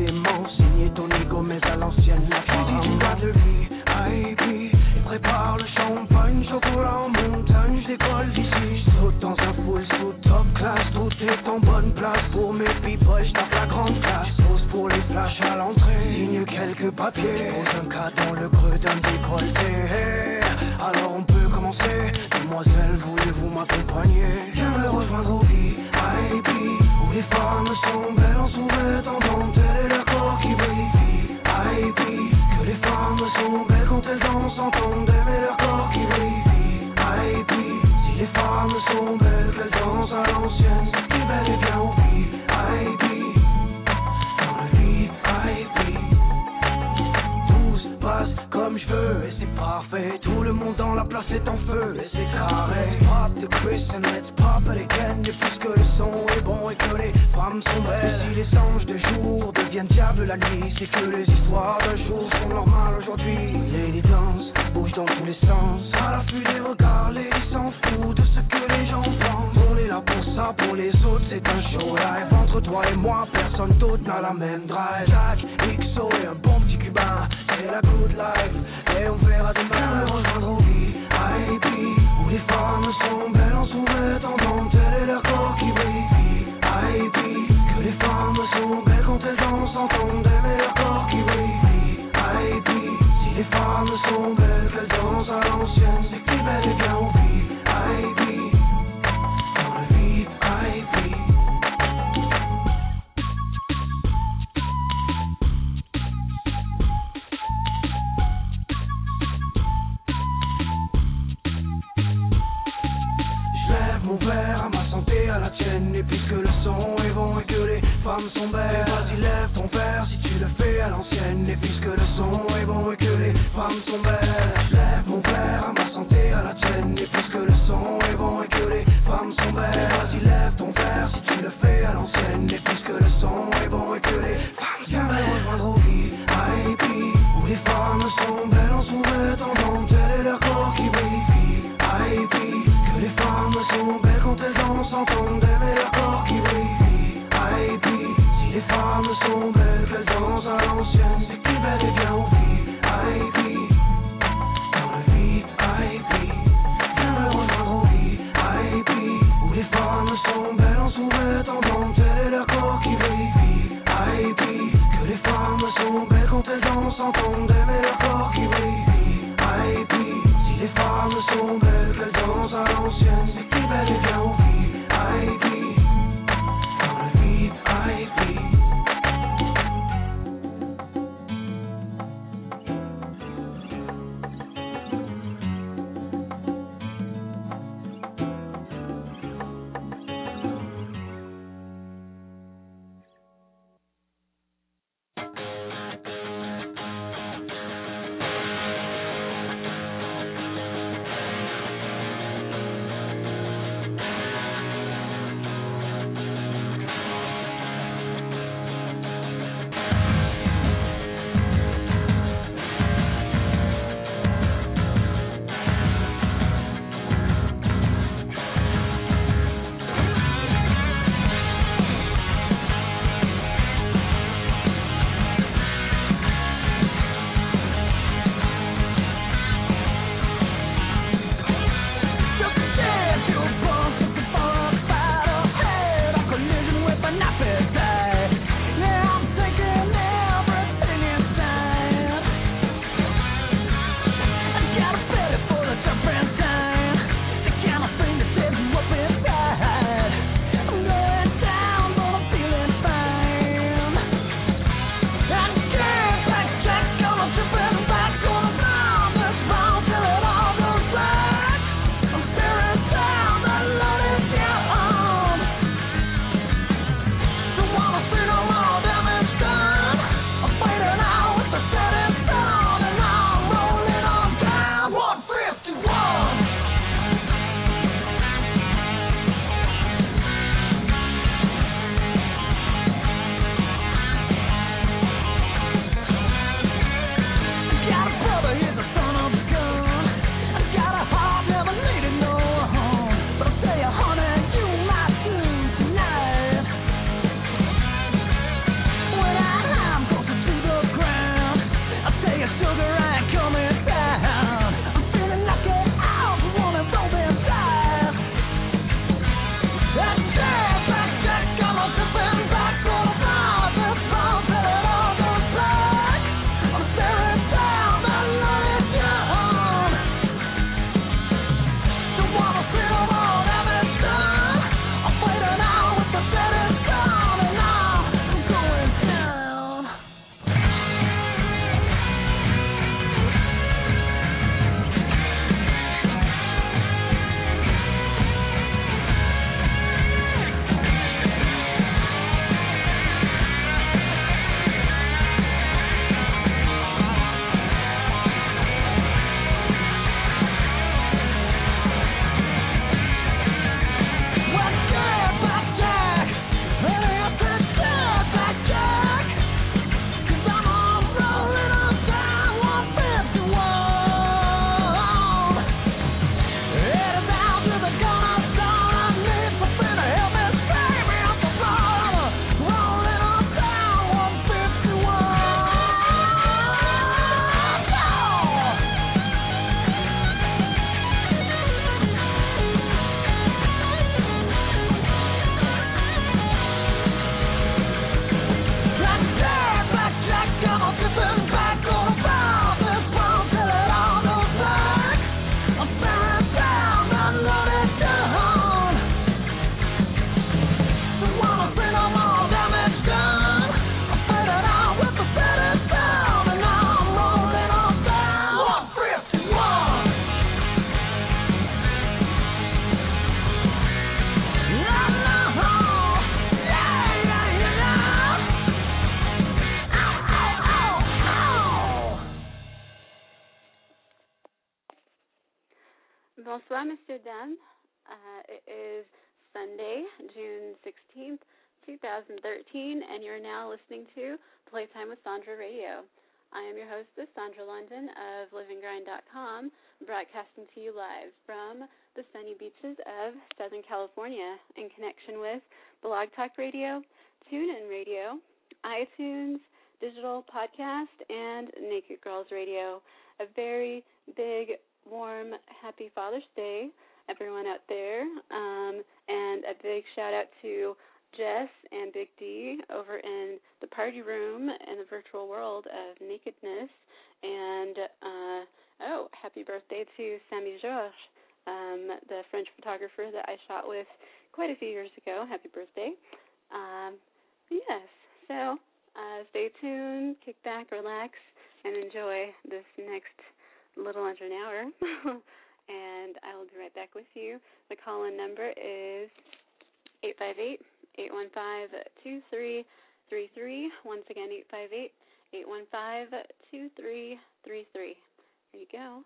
dément, signer ton ego mais à l'ancienne. La fille dit de VIP et prépare le champagne, chocolat en montagne, je décolle d'ici. Je saute dans un full sous top class, tout est en bonne place pour mes people, je tape la grande classe. Je pose pour les flashs à l'entrée, signe quelques papiers, pose un cas dans le creux d'un décolleté. Alors on peut commencer, demoiselle, voulez-vous m'accompagner? Viens me rejoindre au VIP, où les femmes sont belles en sous-vêtements en dentelle et leur corps qui brille. VIP, que les femmes sont belles quand elles dansent en tandem et leur corps qui brille. VIP, si les femmes sont belles qu'elles dansent à l'ancienne, c'est qui bel et bien au VIP. Dans le VIP, tout se passe comme je veux et c'est parfait. Tout le monde dans la place est en feu et c'est carré. Pop the Chris and let's pop it again. Et puisque le son est bon et que les femmes sont belles, et si les anges de jour deviennent diables la nuit, c'est que les histoires d'un jour sont normales aujourd'hui. Lady danse, bouge dans tous les sens, à l'affût des regards, Lady s'en fout de ce que les gens pensent. On est là pour ça, pour les autres c'est un show live. Entre toi et moi, personne d'autre n'a la même drive. Jack, XO et un bon petit cubain, c'est la good life. Et on verra demain, rejoindre au VIP, où les femmes sont belles en sous-vêtements en dentelle et leur corps qui brille. VIP, que les femmes sont belles quand elles dansent en tandem et leur corps qui brille. VIP, si les femmes sont belles qu'elles dansent à l'ancienne, c'est que bel et bien au VIP. Dans le VIP. Je lève mon verre à ma santé, à la tienne, et puisque le son est bon et que les femmes sont belles, vas-y lève ton verre si tu le fais à l'ancienne, et puisque le son est bon et que les femmes sont belles. Je lève mon verre à ma santé, à la tienne, et puisque le son est bon et que les femmes sont belles, vas-y lève ton verre si tu le fais à l'ancienne, et puisque le son est bon et que les femmes sont belles. Rejoindre au VIP, où les femmes sont belles en sous-vêtements en dentelle et leur corps qui brille. VIP, que les femmes sont belles quand elles dansent en tandem et leur corps qui brille. VIP, si les femmes sont belles qu'elles dansent à l'ancienne, c'est qui bel et bien. Bonsoir, Messieurs, Dames. It is Sunday, June 16th, 2013, and you're now listening to Playtime with Sandra Radio. I am your hostess, Sandra London of LiveAndGrind.com, broadcasting to you live from the sunny beaches of Southern California in connection with Blog Talk Radio, TuneIn Radio, iTunes, Digital Podcast, and Naked Girls Radio. A very big, warm, happy Father's Day, everyone out there, and a big shout-out to Jess and Big D over in the party room in the virtual world of nakedness. And, happy birthday to Sammy Georges, the French photographer that I shot with quite a few years ago. Happy birthday. So stay tuned, kick back, relax, and enjoy this next little under an hour. And I will be right back with you. The call-in number is 858-815-2333. Once again, 858-815-2333. There you go.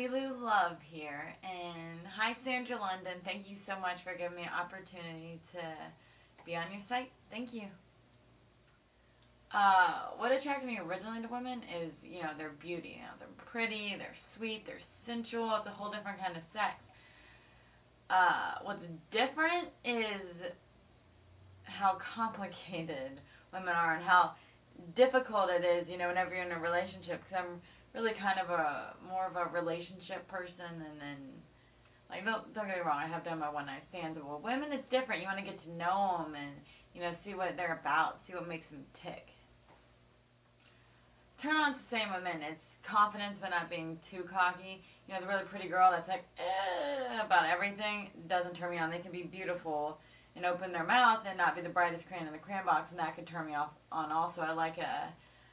Lulu Love here, and hi Sandra London. Thank you so much for giving me an opportunity to be on your site. Thank you. What attracted me originally to women is, their beauty. They're pretty, they're sweet, they're sensual. It's a whole different kind of sex. What's different is how complicated women are and how difficult it is, whenever you're in a relationship. Because I'm really kind of more of a relationship person, and then, don't get me wrong, I have done my one-night stands. Well, women, it's different. You want to get to know them and, see what they're about, see what makes them tick. Turn on to same women. It's confidence but not being too cocky. The really pretty girl that's like, about everything doesn't turn me on. They can be beautiful and open their mouth and not be the brightest crayon in the crayon box, and that could turn me on also. I like a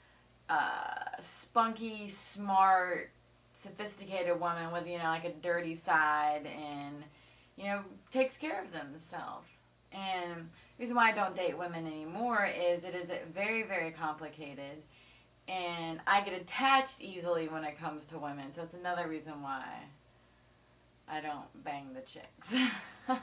spunky, smart, sophisticated woman with, like a dirty side and, takes care of themselves. And the reason why I don't date women anymore is it is very, very complicated. And I get attached easily when it comes to women, so it's another reason why I don't bang the chicks.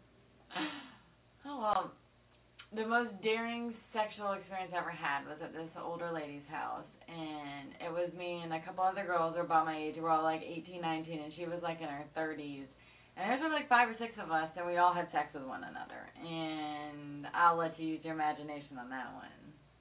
Oh, well, the most daring sexual experience I ever had was at this older lady's house, and it was me and a couple other girls who were about my age. We were all like 18, 19, and she was like in her 30s. And there was like 5 or 6 of us, and we all had sex with one another. And I'll let you use your imagination on that one.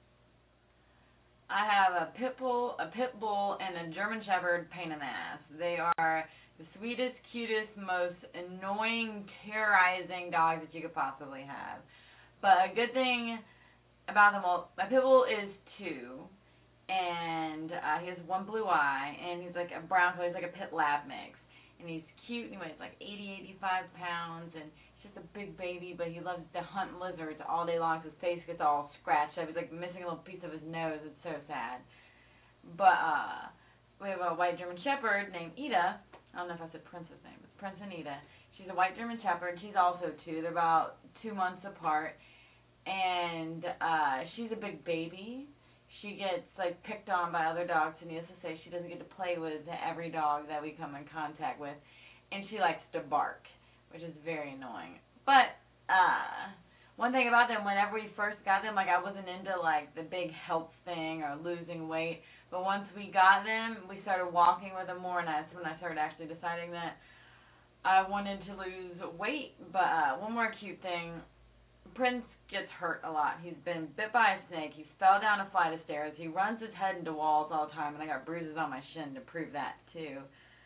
I have a pit bull, and a German Shepherd pain in the ass. They are the sweetest, cutest, most annoying, terrorizing dogs that you could possibly have. But a good thing about them all, my pit bull is 2, and he has one blue eye, and he's like a brown color. He's like a pit lab mix. And he's cute, and he weighs like 80, 85 pounds, and he's just a big baby, but he loves to hunt lizards all day long. His face gets all scratched up. He's like missing a little piece of his nose. It's so sad. But we have a white German Shepherd named Ida. I don't know if I said Prince's name. It's Prince and Ida. She's a white German Shepherd. She's also 2. They're about 2 months apart. And she's a big baby. She gets, like, picked on by other dogs, and needless to say, she doesn't get to play with every dog that we come in contact with. And she likes to bark, which is very annoying. But one thing about them, whenever we first got them, like, I wasn't into, like, the big health thing or losing weight. But once we got them, we started walking with them more, and that's when I started actually deciding that I wanted to lose weight. But one more cute thing, Prince gets hurt a lot. He's been bit by a snake. He fell down a flight of stairs. He runs his head into walls all the time, and I got bruises on my shin to prove that, too.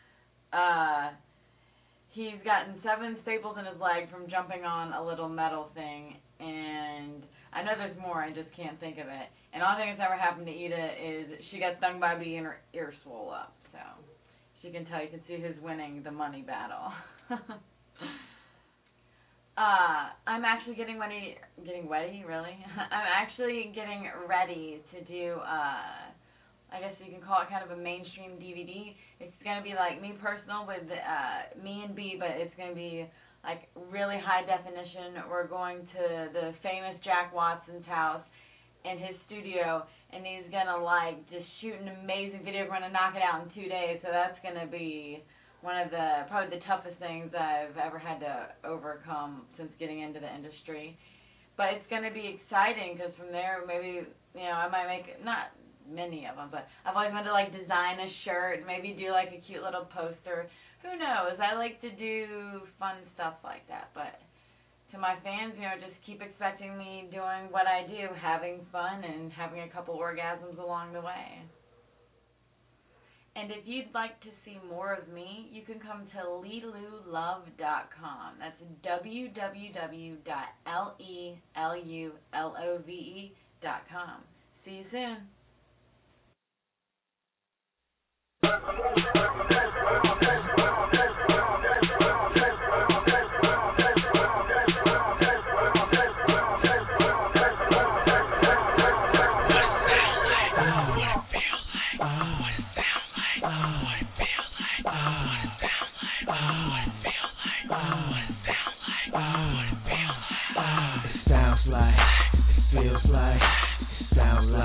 He's gotten 7 staples in his leg from jumping on a little metal thing, and I know there's more, I just can't think of it. And the only thing that's ever happened to Ida is she got stung by a bee and her ear swole up, so she can tell, you can see who's winning the money battle. I'm actually getting ready, really? I'm actually getting ready to do, I guess you can call it kind of a mainstream DVD. It's going to be like me personal with me and B, but it's going to be like really high definition. We're going to the famous Jack Watson's house in his studio, and he's going to like just shoot an amazing video. We're going to knock it out in 2 days, so that's going to be one of the, probably the toughest things I've ever had to overcome since getting into the industry. But it's going to be exciting because from there, maybe, I might make, not many of them, but I've always wanted to, like, design a shirt, maybe do, like, a cute little poster. Who knows? I like to do fun stuff like that. But to my fans, just keep expecting me doing what I do, having fun and having a couple orgasms along the way. And if you'd like to see more of me, you can come to lelulove.com. That's www.lelulove.com. See you soon.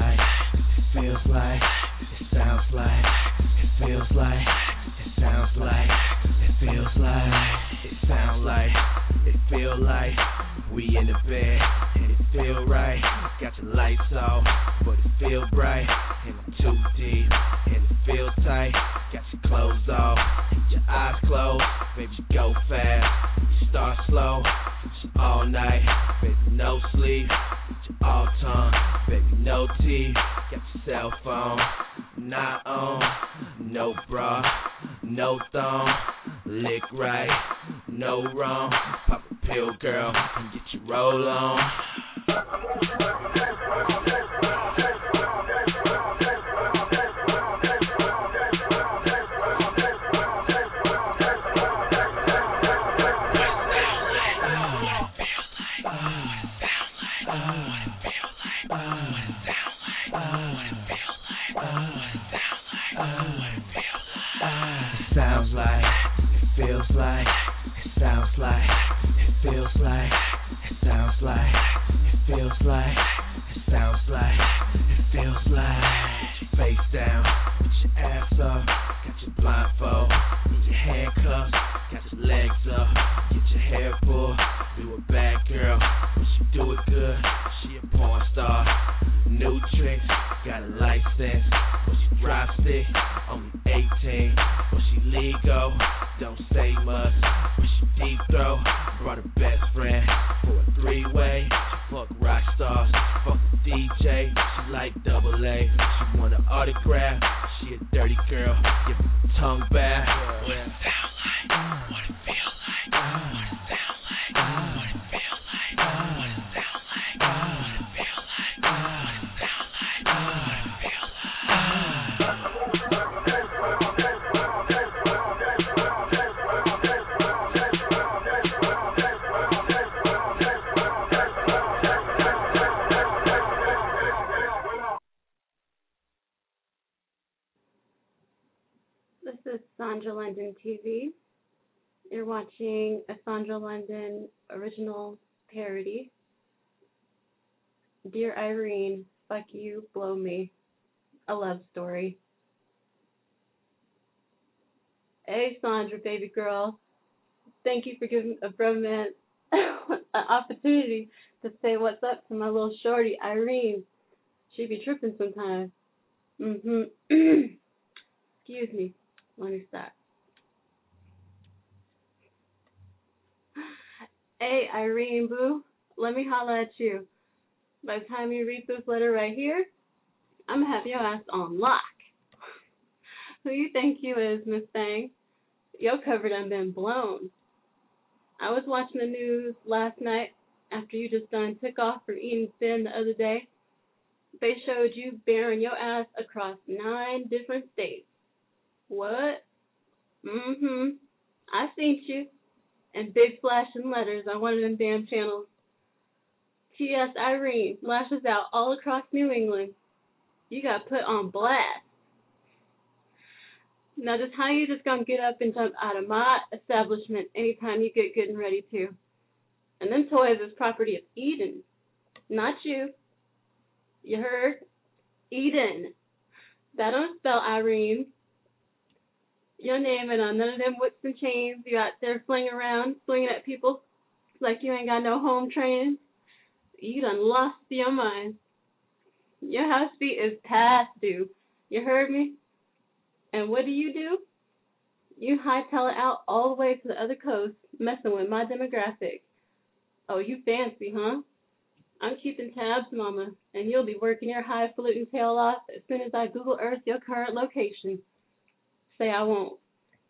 Feels like, it sounds like, it feels like, it sounds like feel like we in the bed, and it feel right. Got your lights off, but it feel bright. And I'm too deep, and it feel tight. Got your clothes off, and your eyes closed. Baby, you go fast, you start slow. All night, baby, no sleep. Your all tongue, baby, no teeth. Got your cell phone, not on. No bra, no thong. Lick right, no wrong. Pop a pill, girl, and get your roll on. Sounds like, it feels like, it sounds like, it feels like, it sounds like, it feels like, it sounds like, it feels like. Face down, put your ass up, got your blindfold, and your handcuffs, got your legs up, get your hair pulled. You a bad girl, but she do it good. She a porn star, new tricks, got a license, but she drive stick, only 18, but she legal, don't say much, but she deep throw, brought her best friend for a three-way, she fuck rock stars, fuck a DJ, she like double A, she want an autograph, she a dirty girl, give her a tongue bath, what it sound like, what it feel like, what it sound like, what it feel like, what it sound like, what it feel like, what it sound like, what it feel like. This is Sandra London TV. You're watching a Sandra London original parody. Dear Irene, fuck you, blow me. A love story. Hey Sandra, baby girl. Thank you for giving a bromance an opportunity to say what's up to my little shorty, Irene. She be tripping sometimes. Excuse me. Let me stop. Hey, Irene, boo. Let me holler at you. By the time you read this letter right here, I'm gonna have your ass on lock. Who you think you is, Miss Thang? Your cover done been blown. I was watching the news last night after you just done took off from eating thin the other day. They showed you bearing your ass across 9 different states. What? I seen you. And big flashing letters on one of them damn channels. T.S. Irene lashes out all across New England. You got put on blast. Now just how you just gonna get up and jump out of my establishment anytime you get good and ready to? And them toys is property of Eden, not you. You heard? Eden. That don't spell Irene. Your name ain't on none of them whips and chains you out there flinging around, swinging at people like you ain't got no home training. You done lost your mind. Your house fee is past due. You heard me? And what do? You hightail it out all the way to the other coast, messing with my demographic. Oh, you fancy, huh? I'm keeping tabs, mama, and you'll be working your highfalutin tail off as soon as I Google Earth your current location. Say I won't.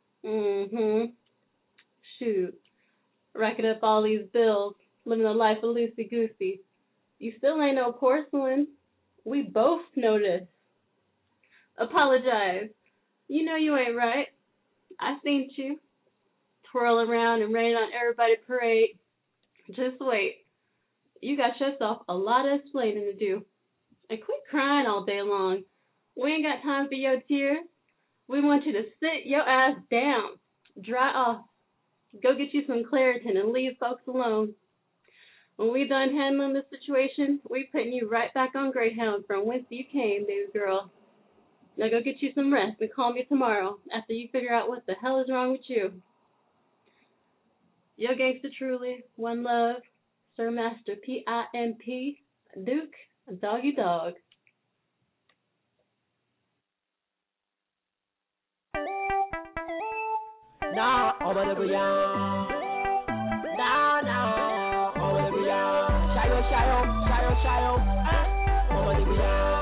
Shoot. Racking up all these bills, living a life of loosey-goosey. You still ain't no porcelain. We both noticed. Apologize. You know you ain't right. I seen you. Twirl around and rain on everybody's parade. Just wait. You got yourself a lot of explaining to do. And quit crying all day long. We ain't got time for your tears. We want you to sit your ass down. Dry off. Go get you some Claritin and leave folks alone. When we done handling this situation, we putting you right back on Greyhound from whence you came, baby girl. Now go get you some rest and call me tomorrow after you figure out what the hell is wrong with you. Your gangster truly, one love, Sir Master Pimp, Duke, Doggy Dog. Nah, over the beyond. Nah, over the beyond. Shayo, over the beyond.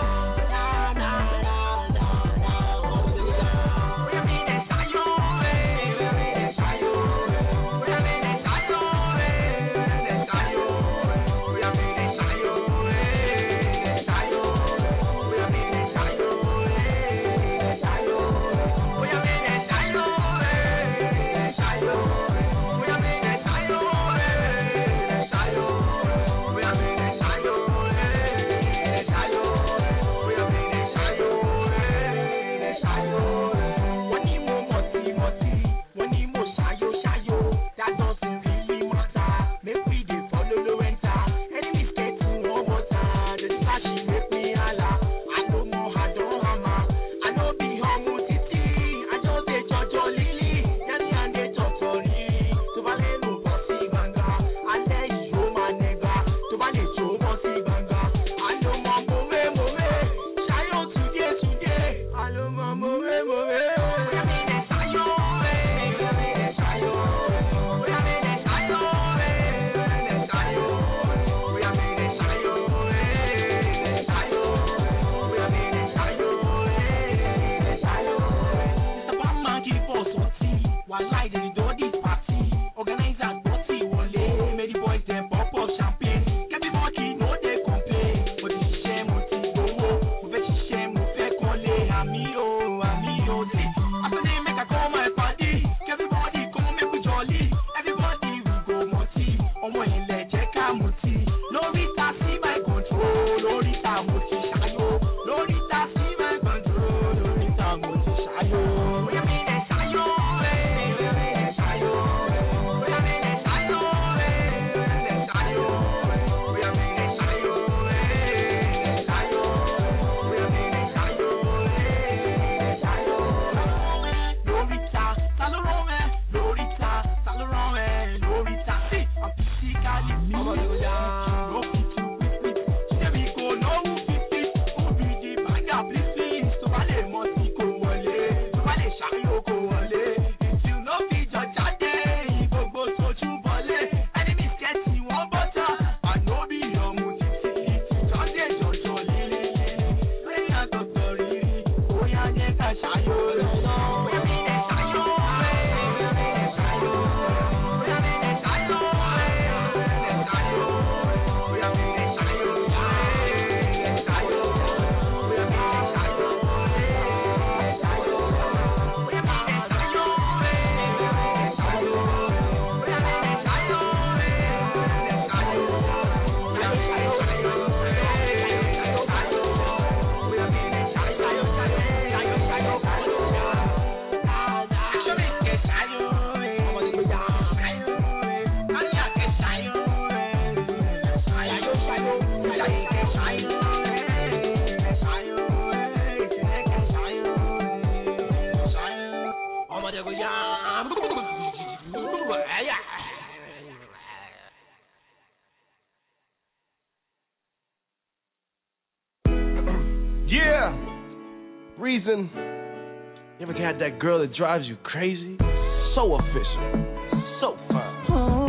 Reason. You ever had that girl that drives you crazy? So official. So fine.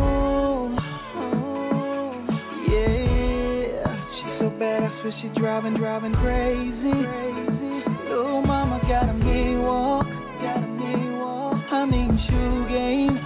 Oh, yeah. She's so bad, I swear she's driving crazy. Little mama got a mean walk. I mean shoe game.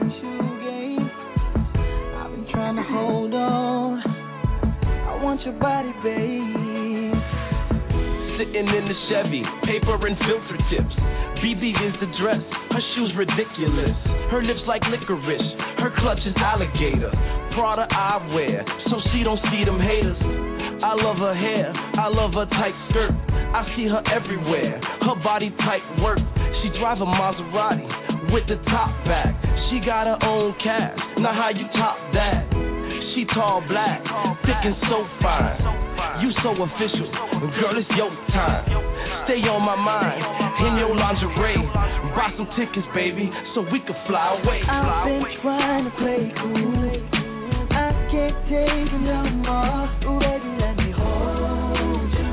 I've been trying to hold on. I want your body, babe. Sitting in the Chevy, paper and filter tips. BB is the dress, her shoes ridiculous. Her lips like licorice, her clutch is alligator. Prada I wear, so she don't see them haters. I love her hair, I love her tight skirt. I see her everywhere, her body tight work. She drive a Maserati with the top back. She got her own cash, now how you top that? She tall, black, thick and so fine. You so official, girl, it's your time. stay on my mind. In your lingerie, buy some tickets, baby, so we can fly away. I've been trying to play cool. I can't take it no more. Ooh, baby, let me hold you.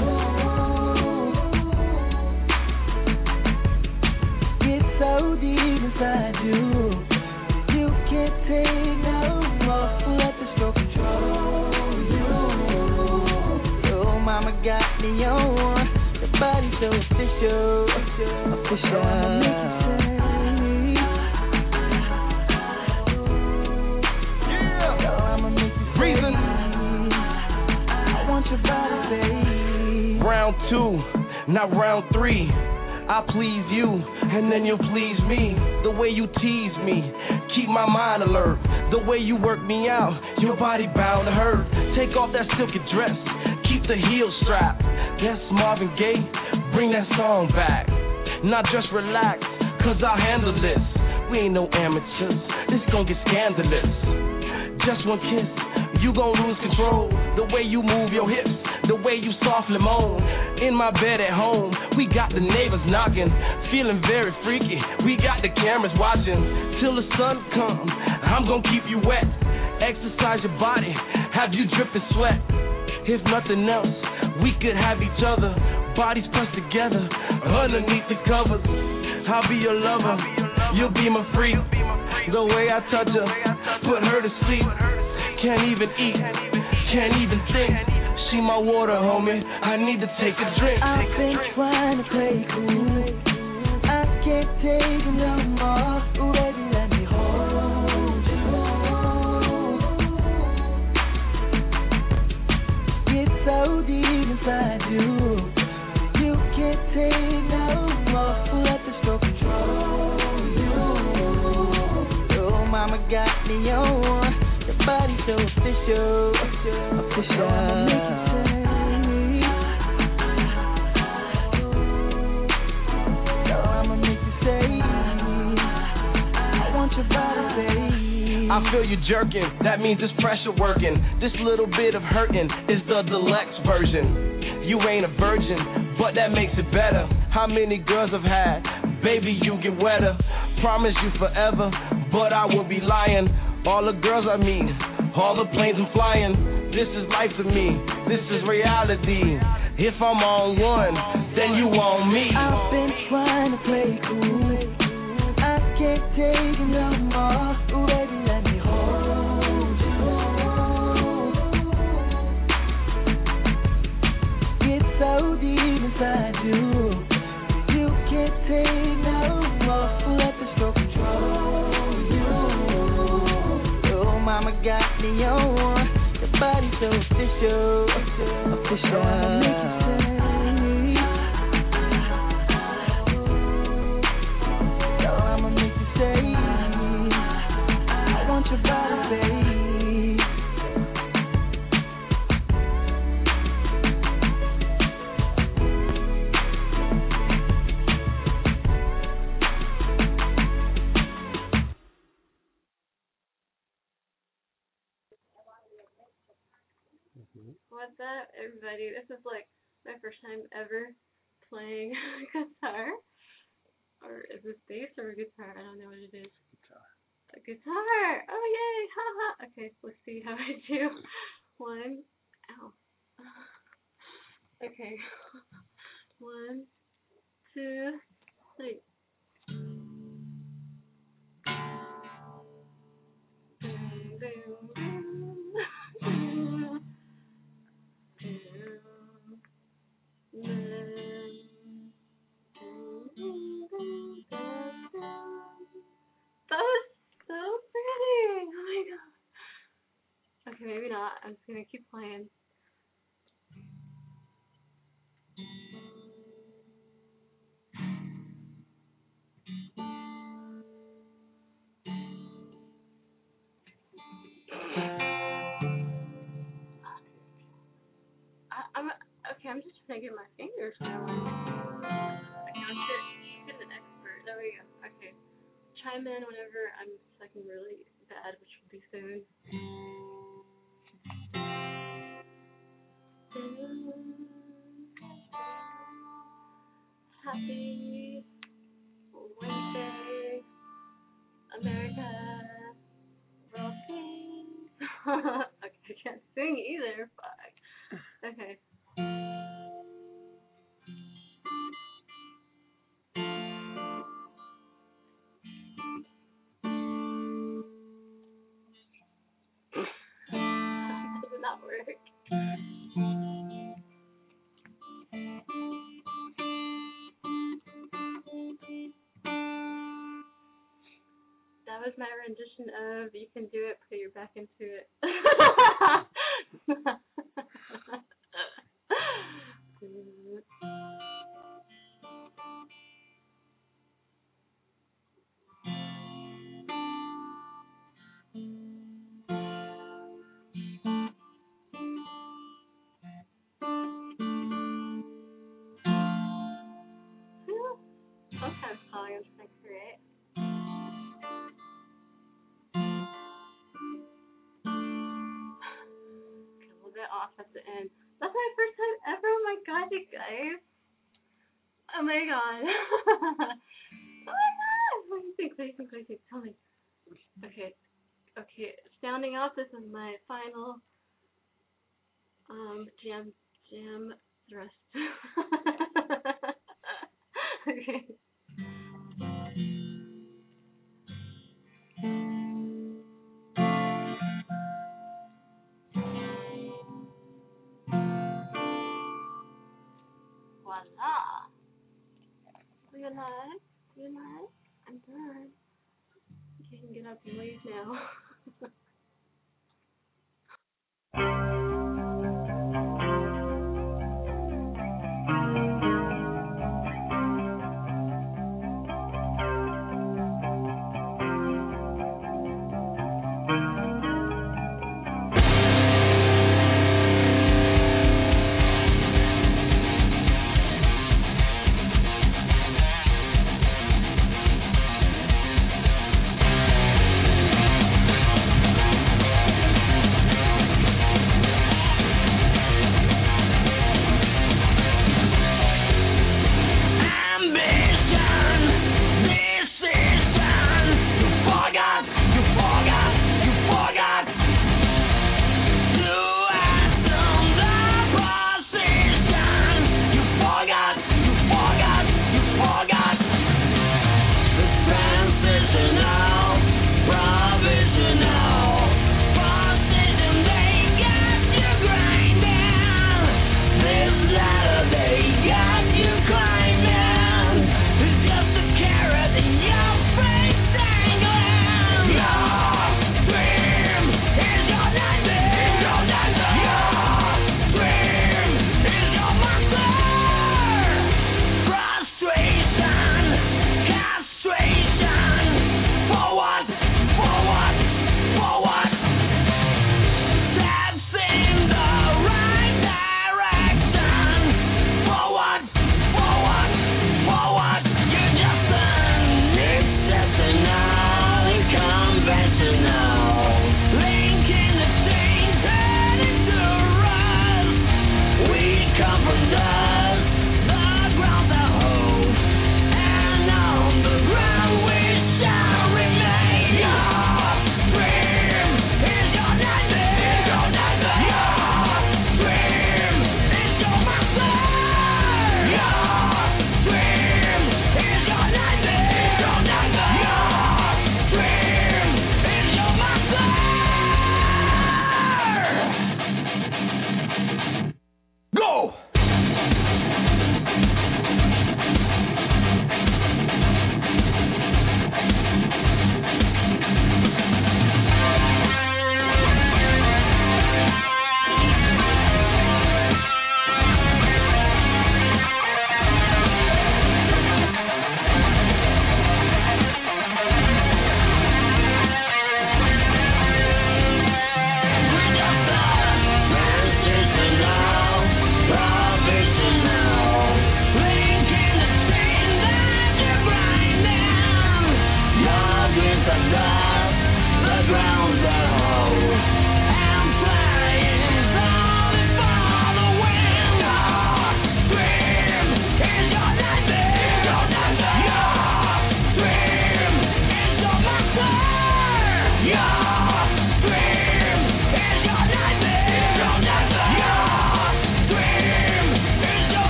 Get so deep inside you. You can't take no more. Let the stroke control you. Your mama got me on. Your body so official. Official. Reason. I want your body, baby. Round 2, not round 3. I please you, and then you'll please me. The way you tease me, keep my mind alert. The way you work me out, your body bound to hurt. Take off that silky dress, keep the heels strapped. That's Marvin Gaye, bring that song back. Now just relax, cause I'll handle this. We ain't no amateurs, this gon' get scandalous. Just one kiss, you gon' lose control. The way you move your hips, the way you softly moan. In my bed at home, we got the neighbors knocking. Feeling very freaky, we got the cameras watching. Till the sun comes, I'm gon' keep you wet. Exercise your body, have you dripping sweat. If nothing else, we could have each other. Bodies pressed together, underneath the covers. I'll be your lover, you'll be my freak. The way I touch her, put her to sleep. Can't even eat, can't even think. She my water, homie, I need to take a drink. I've been trying to play cool. I can't take it no more. Ooh, baby, let me hold you. Get so deep inside you. You can't take no more. Let the stroke control you. Your mama got me on. Your body so official. Official. I'ma make you I feel you jerking, that means it's pressure working. This little bit of hurting is the deluxe version. You ain't a virgin, but that makes it better. How many girls I've had, baby, you get wetter. Promise you forever, but I will be lying. All the girls I meet, all the planes I'm flying. This is life to me, this is reality. If I'm on one, then you on me. I've been trying to play cool. I can't take it no more. Ooh, baby, let me hold you. Get so deep inside you. You can't take no more. Let the stroke control you. Your mama got me on. Your body so official. Official. I'ma make you What's up, everybody? This is like my first time ever playing guitar. Or is this bass or a guitar? I don't know what it is. Guitar. A guitar! Oh, yay! Haha! Okay, let's see how I do. 1. Ow. Okay. 1, 2, 3. Boom, boom, boom. That was so pretty! Oh my god. Okay, maybe not. I'm just gonna keep playing. I'm just trying to get my fingers where I want to get. Okay, let's get an expert. There we go. Okay. Chime in whenever I'm sucking really bad, which will be soon. Happy Wednesday, America, World Peace. Okay, I can't sing either. Fuck. Okay. That did not work. That was my rendition of You Can Do It, Put Your Back Into It. What kind of song I'm trying to create? A little bit off at the end. That's my first time ever. Oh my god, you guys. Oh my god. Oh my god. What do you think? Tell me. Okay. Sounding off, this is my final jam thrust. Okay. Voila. Good night. I'm done. You can get up and leave now.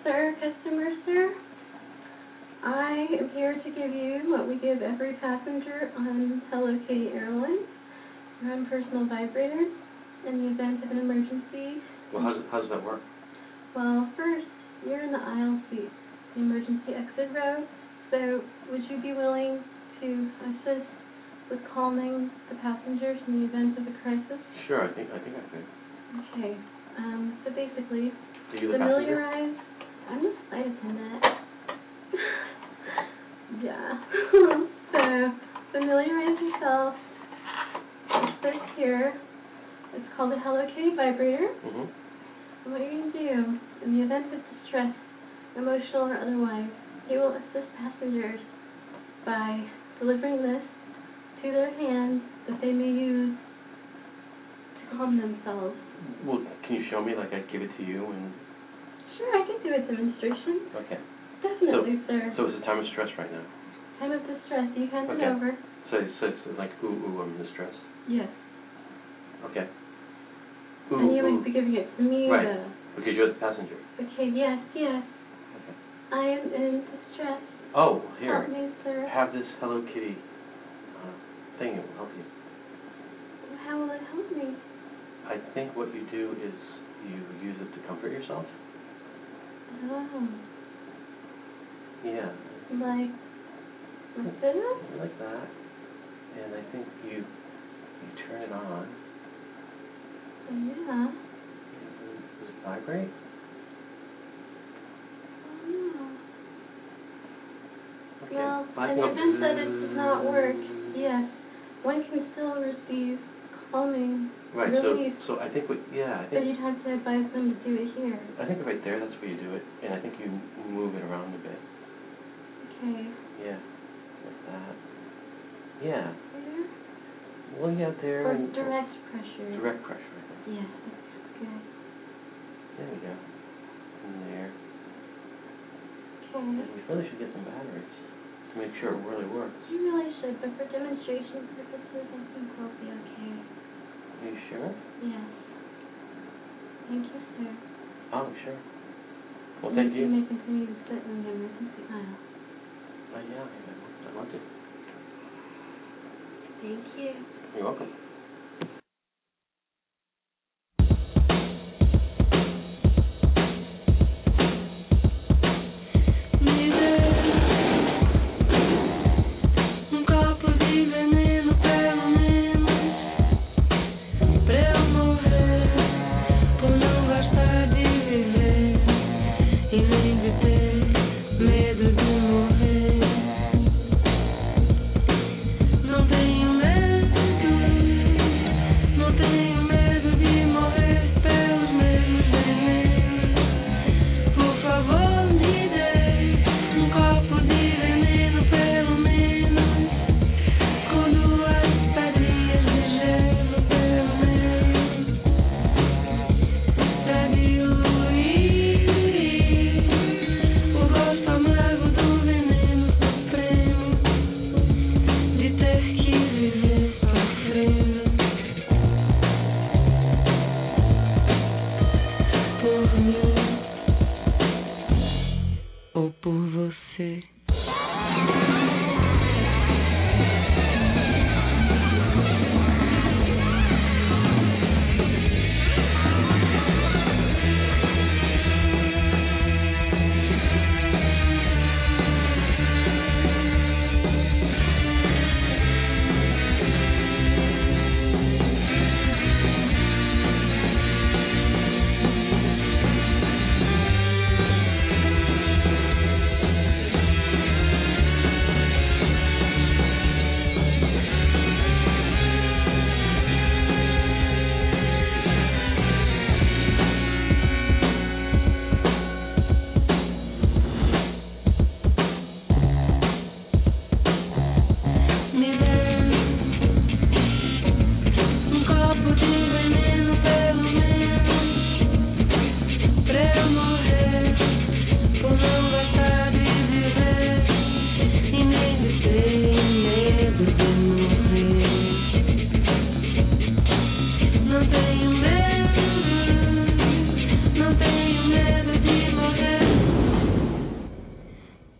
sir, customer, sir. I am here to give you what we give every passenger on Hello Kitty Airlines. One personal vibrator in the event of an emergency. Well, how does that work? Well, first, you're in the aisle seat, the emergency exit row. So, would you be willing to assist with calming the passengers in the event of a crisis? Sure, I think I could. Okay. So basically, Are you the familiarize. I'm the flight attendant. Yeah. So familiarize yourself with this here. It's called a Hello Kitty vibrator. Mm-hmm. And what you're going to do, in the event of distress, emotional or otherwise, you will assist passengers by delivering this to their hands that they may use to calm themselves. Well, can you show me, like I give it to you and... Sure, I can do a demonstration. Okay. Definitely, sir. So it's a time of stress right now? Time of distress. You hand it over. So it's like, ooh, I'm distressed? Yes. Okay. And you would be giving it to me. Right. Because you're the passenger. Okay, yes. Okay. I am in distress. Oh, here. Help me, sir. Have this Hello Kitty thing. It will help you. How will it help me? I think what you do is you use it to comfort yourself. Oh. Yeah. Like this? Like that. And I think you turn it on. Yeah. Does it vibrate? Oh, no. Okay. Well, in the event that it does not work, yes, one can still receive calming Right, relief. so I think But you'd have to advise them to do it here. I think right there, that's where you do it. And I think you move it around a bit. Okay. Yeah. Like that. Yeah. There? Well, yeah, there. Or and direct pressure. Direct pressure, I think. Yes, that's good. There we go. And there. Okay. And we really should get some batteries to make sure it really works. You really should, but for demonstration purposes, I think we'll be okay. Are you sure? Yes. Thank you, sir. Oh, sure. Well, thank you. You may continue to sit in the emergency aisle. Yeah, I want to. Thank you. You're welcome.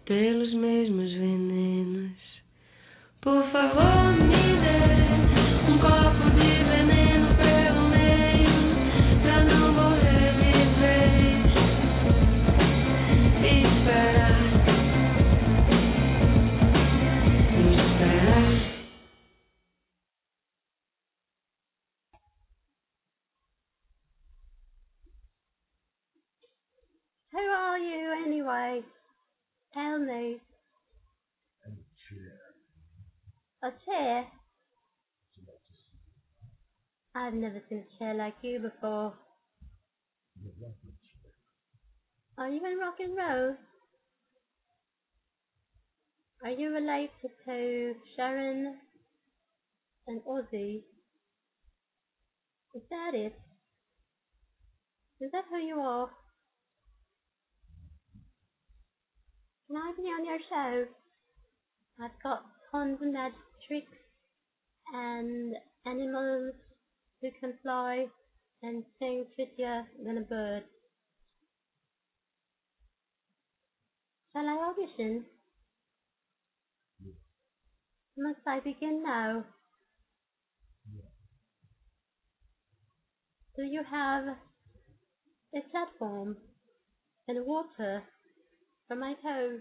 pelos mesmos venenos. Por favor, me dê copo de veneno pelo meio, pra não morrer de vez. Esperar. Who are you anyway? Tell me. A chair? I've never seen a chair like you before. Are you in rock and roll? Are you related to Sharon and Ozzy? Is that it? Is that who you are? Can I be on your show? I've got tons of magic tricks and animals who can fly and sing prettier than a bird. Shall I audition? Must I begin now? Do you have a platform and water for my toes?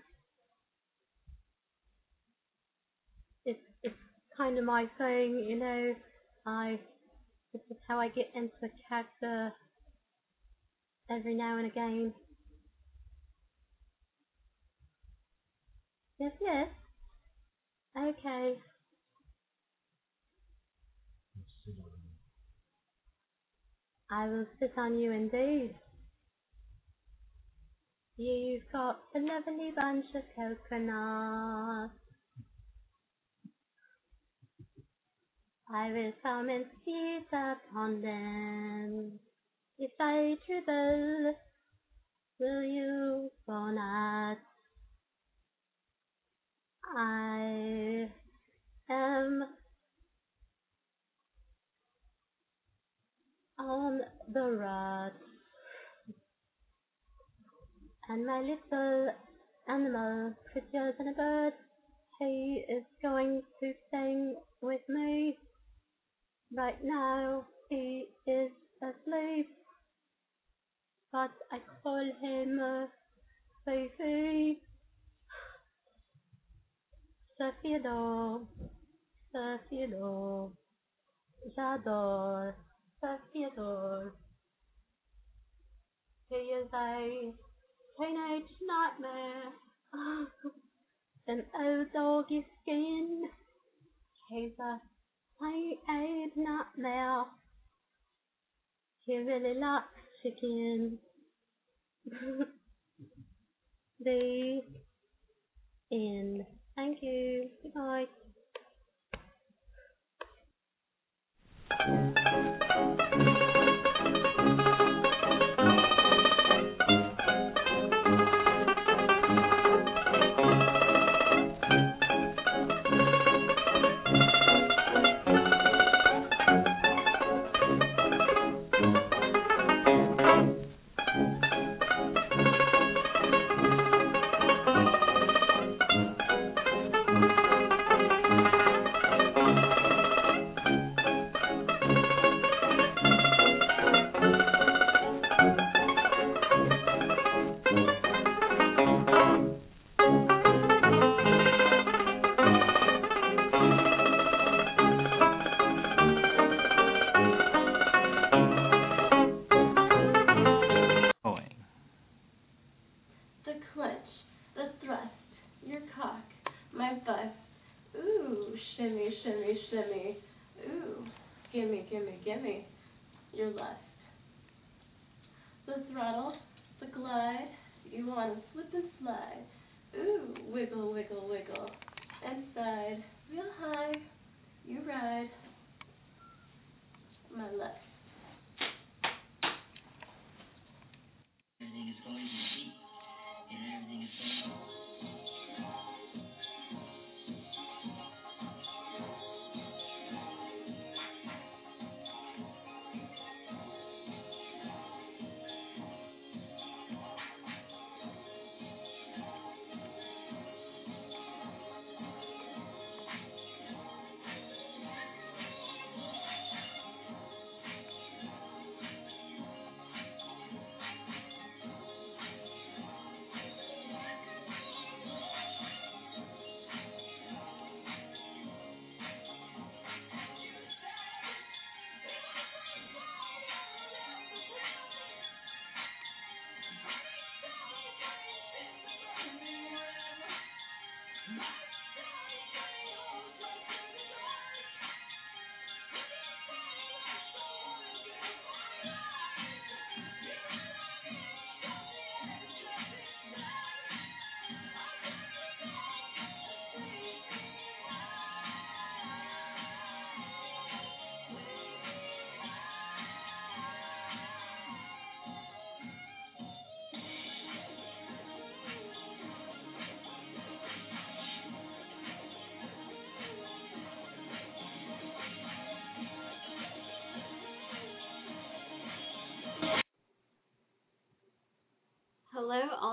It's kind of my thing, you know. This is how I get into a character every now and again. Yes, yes. Okay. I will sit on you indeed. You've got a lovely bunch of coconuts. I will come and sit upon them. If I dribble, will you go nuts? I am on the rod, and my little animal, prettier than a bird, he is going to sing with me. Right now he is asleep, but I call him Fifi. Safiro, Safiro, j'adore Safiro. He is a teenage nightmare, an old doggy skin. He's a teenage nightmare. He really likes chicken. The end. Thank you. Goodbye. Gimme your lust. The throttle, the glide, you wanna slip and slide. Ooh, wiggle, wiggle, wiggle. Inside, real high, you ride my lust. Everything is going to be, and everything is going to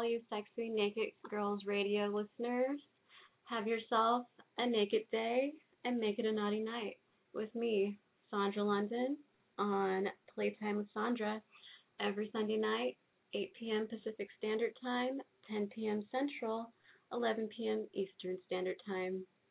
all you sexy Naked Girls Radio listeners. Have yourself a naked day and make it a naughty night with me, Sandra London, on Playtime with Sandra every Sunday night, 8 p.m. Pacific Standard Time, 10 p.m. Central, 11 p.m. Eastern Standard Time.